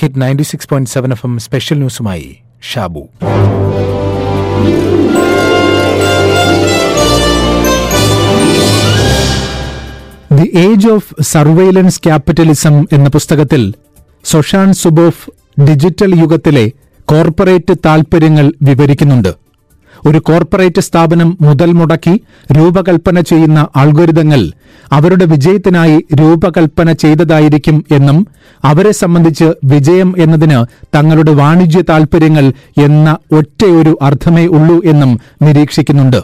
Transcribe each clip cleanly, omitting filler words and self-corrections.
Hit 96.7 FM special ന്യൂസുമായി Shabu. The age of surveillance capitalism എന്ന പുസ്തകത്തിൽ സൊഷാൻ സുബോഫ് ഡിജിറ്റൽ യുഗത്തിലെ കോർപ്പറേറ്റ് താൽപര്യങ്ങൾ വിവരിക്കുന്നുണ്ട്. ഒരു കോർപ്പറേറ്റ് സ്ഥാപനം മുതൽ മുടക്കി രൂപകൽപ്പന ചെയ്യുന്ന അൽഗോരിതങ്ങൾ അവരുടെ വിജയത്തിനായി രൂപകൽപ്പന ചെയ്തതായിരിക്കും എന്നും അവരെ സംബന്ധിച്ച് വിജയം എന്നതിന് തങ്ങളുടെ വാണിജ്യ താൽപര്യങ്ങൾ എന്ന ഒറ്റയൊരു അർത്ഥമേ ഉള്ളൂ എന്നും നിരീക്ഷിക്കുന്നുണ്ട്.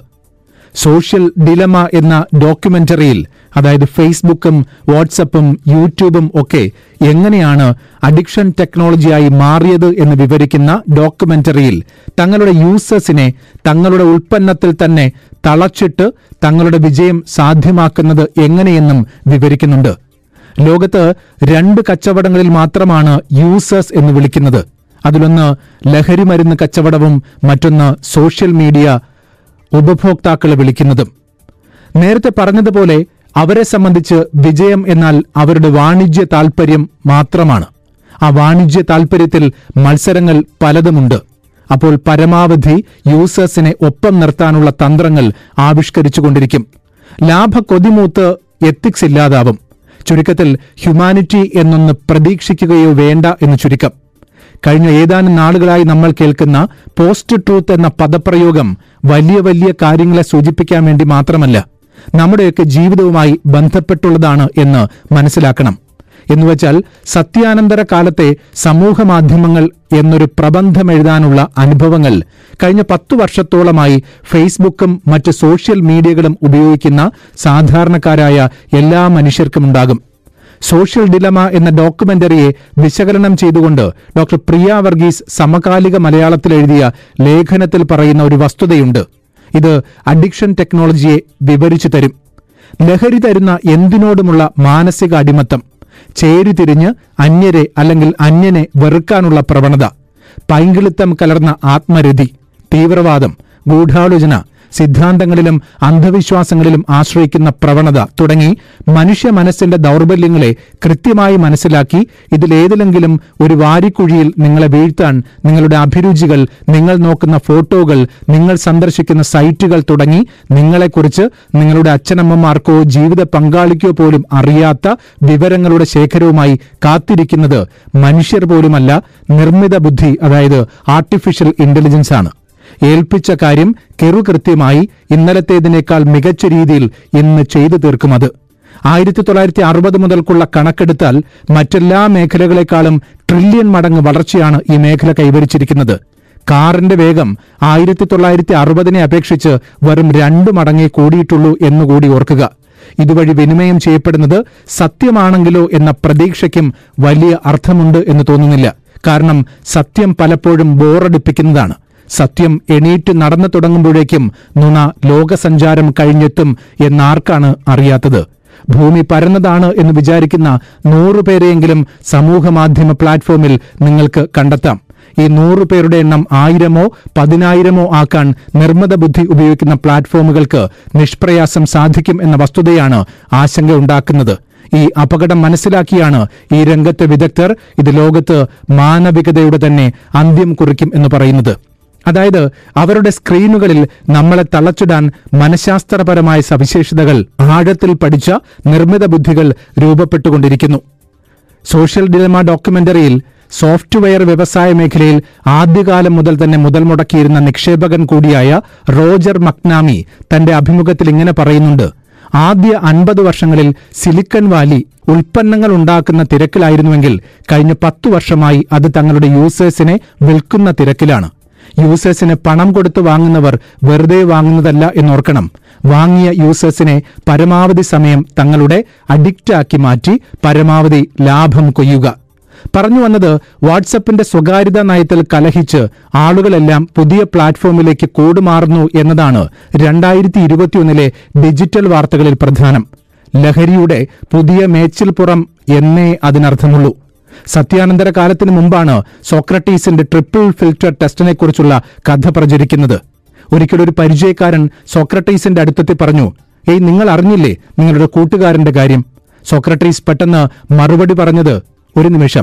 സോഷ്യൽ ഡിലമ എന്ന ഡോക്യുമെന്ററിയിൽ, അതായത് ഫേസ്ബുക്കും വാട്സപ്പും യൂട്യൂബും ഒക്കെ എങ്ങനെയാണ് അഡിക്ഷൻ ടെക്നോളജിയായി മാറിയത് എന്ന് വിവരിക്കുന്ന ഡോക്യുമെന്ററിയിൽ തങ്ങളുടെ യൂസേഴ്സിനെ തങ്ങളുടെ ഉൽപ്പന്നത്തിൽ തന്നെ തളച്ചിട്ട് തങ്ങളുടെ വിജയം സാധ്യമാക്കുന്നത് എങ്ങനെയെന്നും വിവരിക്കുന്നുണ്ട്. ലോകത്ത് 2 കച്ചവടങ്ങളിൽ മാത്രമാണ് യൂസേഴ്സ് എന്ന് വിളിക്കുന്നത്. അതിലൊന്ന് ലഹരിമരുന്ന് കച്ചവടവും മറ്റൊന്ന് സോഷ്യൽ മീഡിയ ഉപഭോക്താക്കളെ വിളിക്കുന്നതും. നേരത്തെ പറഞ്ഞതുപോലെ അവരെ സംബന്ധിച്ച് വിജയം എന്നാൽ അവരുടെ വാണിജ്യ താൽപര്യം മാത്രമാണ്. ആ വാണിജ്യ താൽപര്യത്തിൽ മത്സരങ്ങൾ പലതുമുണ്ട്. അപ്പോൾ പരമാവധി യൂസേഴ്സിനെ ഒപ്പം നിർത്താനുള്ള തന്ത്രങ്ങൾ ആവിഷ്കരിച്ചുകൊണ്ടിരിക്കും. ലാഭക്കൊതിമൂത്ത് എത്തിക്സ് ഇല്ലാതാവും. ചുരുക്കത്തിൽ ഹ്യൂമാനിറ്റി എന്നൊന്ന് പ്രതീക്ഷിക്കുകയോ വേണ്ട എന്ന് ചുരുക്കം. കഴിഞ്ഞ ഏതാനും നാളുകളായി നമ്മൾ കേൾക്കുന്ന പോസ്റ്റ് ട്രൂത്ത് എന്ന പദപ്രയോഗം വലിയ വലിയ കാര്യങ്ങളെ സൂചിപ്പിക്കാൻ വേണ്ടി മാത്രമല്ല, നമ്മുടെയൊക്കെ ജീവിതവുമായി ബന്ധപ്പെട്ടുള്ളതാണ് എന്ന് മനസ്സിലാക്കണം. എന്നുവെച്ചാൽ സത്യാനന്തര കാലത്തെ സമൂഹമാധ്യമങ്ങൾ എന്നൊരു പ്രബന്ധം എഴുതാനുള്ള അനുഭവങ്ങൾ കഴിഞ്ഞ 10 വർഷത്തോളമായി ഫേസ്ബുക്കും മറ്റ് സോഷ്യൽ മീഡിയകളും ഉപയോഗിക്കുന്ന സാധാരണക്കാരായ എല്ലാ മനുഷ്യർക്കുമുണ്ടാകും. സോഷ്യൽ ഡിലമ എന്ന ഡോക്യുമെന്ററിയെ വിശകലനം ചെയ്തുകൊണ്ട് ഡോക്ടർ പ്രിയ വർഗീസ് സമകാലിക മലയാളത്തിൽ എഴുതിയ ലേഖനത്തിൽ പറയുന്ന ഒരു വസ്തുതയുണ്ട്. ഇത് അഡിക്ഷൻ ടെക്നോളജിയെ വിവരിച്ചു തരും. ലഹരി തരുന്ന എന്തിനോടുമുള്ള മാനസിക അടിമത്തം, ചേരിതിരിഞ്ഞ് അന്യരെ അല്ലെങ്കിൽ അന്യനെ വെറുക്കാനുള്ള പ്രവണത, പൈങ്കിളിത്തം കലർന്ന ആത്മരതി, തീവ്രവാദം, ഗൂഢാലോചന, സിദ്ധാന്തങ്ങളിലും അന്ധവിശ്വാസങ്ങളിലും ആശ്രയിക്കുന്ന പ്രവണത തുടങ്ങി മനുഷ്യ മനസ്സിന്റെ ദൗർബല്യങ്ങളെ കൃത്യമായി മനസ്സിലാക്കി ഇതിലേതിലെങ്കിലും ഒരു വാരിക്കുഴിയിൽ നിങ്ങളെ വീഴ്ത്താൻ നിങ്ങളുടെ അഭിരുചികൾ, നിങ്ങൾ നോക്കുന്ന ഫോട്ടോകൾ, നിങ്ങൾ സന്ദർശിക്കുന്ന സൈറ്റുകൾ തുടങ്ങി നിങ്ങളെക്കുറിച്ച് നിങ്ങളുടെ അച്ഛനമ്മമാർക്കോ ജീവിത പങ്കാളിക്കോ പോലും അറിയാത്ത വിവരങ്ങളുടെ ശേഖരവുമായി കാത്തിരിക്കുന്നത് മനുഷ്യർ പോലുമല്ല, നിർമ്മിത ബുദ്ധി, അതായത് ആർട്ടിഫിഷ്യൽ ഇന്റലിജൻസ് ആണ്. ഏൽപ്പിച്ച കാര്യം കൃത്യമായി ഇന്നലത്തേതിനേക്കാൾ മികച്ച രീതിയിൽ ഇന്ന് ചെയ്തു തീർക്കുമത്. 1960 മുതൽക്കുള്ള കണക്കെടുത്താൽ മറ്റെല്ലാ മേഖലകളെക്കാളും ട്രില്യൺ മടങ്ങ് വളർച്ചയാണ് ഈ മേഖല കൈവരിച്ചിരിക്കുന്നത്. കാറിന്റെ വേഗം 1960 അപേക്ഷിച്ച് വെറും 2 മടങ്ങേ കൂടിയിട്ടുള്ളൂ എന്നുകൂടി ഓർക്കുക. ഇതുവഴി വിനിമയം ചെയ്യപ്പെടുന്നത് സത്യമാണെങ്കിലോ എന്ന പ്രതീക്ഷയ്ക്കും വലിയ അർത്ഥമുണ്ട് എന്ന് തോന്നുന്നില്ല. കാരണം സത്യം പലപ്പോഴും ബോറടിപ്പിക്കുന്നതാണ്. സത്യം എണീറ്റ് നടന്നു തുടങ്ങുമ്പോഴേക്കും നുണ ലോകസഞ്ചാരം കഴിഞ്ഞെത്തും എന്നാർക്കാണ് അറിയാത്തത്? ഭൂമി പരന്നതാണ് എന്ന് വിചാരിക്കുന്ന 100 പേരെയെങ്കിലും സമൂഹമാധ്യമ പ്ലാറ്റ്ഫോമിൽ നിങ്ങൾക്ക് കണ്ടെത്താം. ഈ 100 പേരുടെ എണ്ണം 1000-ഓ 10,000-ഓ ആക്കാൻ നിർമ്മിത ബുദ്ധി ഉപയോഗിക്കുന്ന പ്ലാറ്റ്ഫോമുകൾക്ക് നിഷ്പ്രയാസം സാധിക്കും എന്ന വസ്തുതയാണ് ആശങ്ക ഉണ്ടാക്കുന്നത്. ഈ അപകടം മനസ്സിലാക്കിയാണ് ഈ രംഗത്തെ വിദഗ്ധർ ഇത് ലോകത്ത് മാനവികതയുടെ തന്നെ അന്ത്യം കുറിക്കും എന്ന് പറയുന്നത്. അതായത് അവരുടെ സ്ക്രീനുകളിൽ നമ്മളെ തളച്ചിടാൻ മനഃശാസ്ത്രപരമായ സവിശേഷതകൾ ആഴത്തിൽ പഠിച്ച നിർമ്മിത ബുദ്ധികൾ രൂപപ്പെട്ടുകൊണ്ടിരിക്കുന്നു. സോഷ്യൽ ഡിലമ ഡോക്യുമെന്ററിയിൽ സോഫ്റ്റ്വെയർ വ്യവസായ മേഖലയിൽ ആദ്യകാലം മുതൽ തന്നെ മുതൽ മുടക്കിയിരുന്ന നിക്ഷേപകൻ കൂടിയായ റോജർ മക്നാമി തന്റെ അഭിമുഖത്തിൽ ഇങ്ങനെ പറയുന്നുണ്ട്: ആദ്യ 50 വർഷങ്ങളിൽ സിലിക്കൺ വാലി ഉൽപ്പന്നങ്ങൾ ഉണ്ടാക്കുന്ന തിരക്കിലായിരുന്നുവെങ്കിൽ കഴിഞ്ഞ 10 വർഷമായി അത് തങ്ങളുടെ യൂസേഴ്സിനെ വിൽക്കുന്ന തിരക്കിലാണ്. യൂസേഴ്സിന് പണം കൊടുത്ത് വാങ്ങുന്നവർ വെറുതെ വാങ്ങുന്നതല്ല എന്നോർക്കണം. വാങ്ങിയ യൂസേഴ്സിനെ പരമാവധി സമയം തങ്ങളുടെ അഡിക്റ്റാക്കി മാറ്റി പരമാവധി ലാഭം കൊയ്യുക. പറഞ്ഞു വന്നത്, വാട്സപ്പിന്റെ സ്വകാര്യതാ നയത്തിൽ കലഹിച്ച് ആളുകളെല്ലാം പുതിയ പ്ലാറ്റ്ഫോമിലേക്ക് കൂടുമാറുന്നു എന്നതാണ് 2021 ഡിജിറ്റൽ വാർത്തകളിൽ പ്രധാനം. ലഹരിയുടെ പുതിയ മേച്ചിൽപ്പുറം എന്നേ അതിനർത്ഥമുള്ളൂ. സത്യാനന്തര കാലത്തിന് മുമ്പാണ് സോക്രട്ടീസിന്റെ ട്രിപ്പിൾ ഫിൽറ്റർ ടെസ്റ്റിനെക്കുറിച്ചുള്ള കഥ പ്രചരിക്കുന്നത്. ഒരിക്കലൊരു പരിചയക്കാരൻ സോക്രട്ടീസിന്റെ അടുത്തെത്തി പറഞ്ഞു, നിങ്ങൾ അറിഞ്ഞില്ലേ നിങ്ങളുടെ കൂട്ടുകാരന്റെ കാര്യം? സോക്രട്ടീസ് പെട്ടെന്ന് മറുപടി പറഞ്ഞത്, ഒരു നിമിഷം,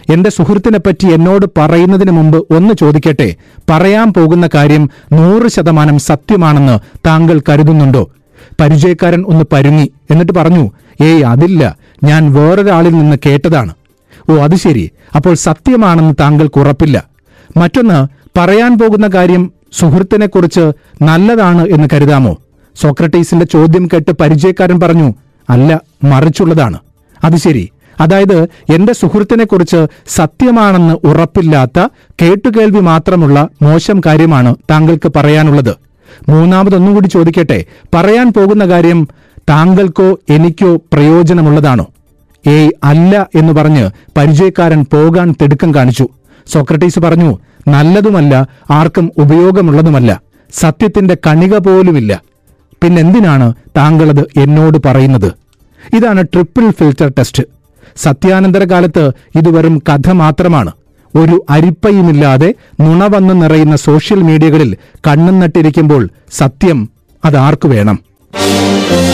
എന്റെ സുഹൃത്തിനെപ്പറ്റി എന്നോട് പറയുന്നതിന് മുമ്പ് ഒന്ന് ചോദിക്കട്ടെ, പറയാൻ പോകുന്ന കാര്യം 100% സത്യമാണെന്ന് താങ്കൾ കരുതുന്നുണ്ടോ? പരിചയക്കാരൻ ഒന്ന് പരുങ്ങി, എന്നിട്ട് പറഞ്ഞു, ഏയ് അതില്ല, ഞാൻ വേറൊരാളിൽ നിന്ന് കേട്ടതാണ്. ഓ അത് ശരി, അപ്പോൾ സത്യമാണെന്ന് താങ്കൾക്ക് ഉറപ്പില്ല. മറ്റൊന്ന്, പറയാൻ പോകുന്ന കാര്യം സുഹൃത്തിനെക്കുറിച്ച് നല്ലതാണ് എന്ന് കരുതാമോ? സോക്രട്ടീസിന്റെ ചോദ്യം കേട്ട് പരിചയക്കാരൻ പറഞ്ഞു, അല്ല, മറിച്ചുള്ളതാണ്. അത് ശരി, അതായത് എന്റെ സുഹൃത്തിനെക്കുറിച്ച് സത്യമാണെന്ന് ഉറപ്പില്ലാത്ത കേട്ടുകേൾവി മാത്രമുള്ള മോശം കാര്യമാണ് താങ്കൾക്ക് പറയാനുള്ളത്. മൂന്നാമതൊന്നുകൂടി ചോദിക്കട്ടെ, പറയാൻ പോകുന്ന കാര്യം താങ്കൾക്കോ എനിക്കോ പ്രയോജനമുള്ളതാണോ? ഏയ് അല്ല എന്ന് പറഞ്ഞ് പരിചയക്കാരൻ പോകാൻ തിടുക്കം കാണിച്ചു. സോക്രട്ടീസ് പറഞ്ഞു, നല്ലതുമല്ല, ആർക്കും ഉപയോഗമുള്ളതുമല്ല, സത്യത്തിന്റെ കണിക പോലുമില്ല. പിന്നെന്തിനാണ് താങ്കളത് എന്നോട് പറയുന്നത്? ഇതാണ് ട്രിപ്പിൾ ഫിൽറ്റർ ടെസ്റ്റ്. സത്യാനന്തര കാലത്ത് ഇത് വെറും കഥ മാത്രമാണ്. ഒരു അരിപ്പയുമില്ലാതെ നുണ വന്നു നിറയുന്ന സോഷ്യൽ മീഡിയകളിൽ കണ്ണും നട്ടിരിക്കുമ്പോൾ സത്യം അതാർക്കു വേണം?